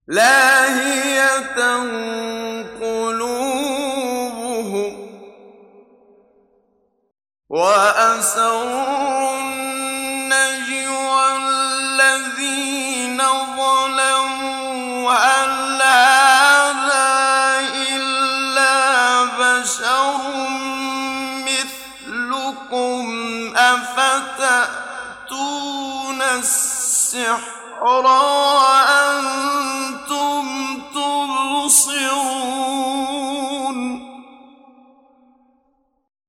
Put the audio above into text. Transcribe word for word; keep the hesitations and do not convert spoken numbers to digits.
لَاهِيَةً قُلُوبُهُمْ وَأَسَرُّوا النَّجْوَى الَّذِينَ ظَلَمُوا هَلْ هَٰذَا إِلَّا بَشَرٌ مِّثْلُكُمْ أَفَتَأْتُونَ السِّحْرَ وَأَنتُمْ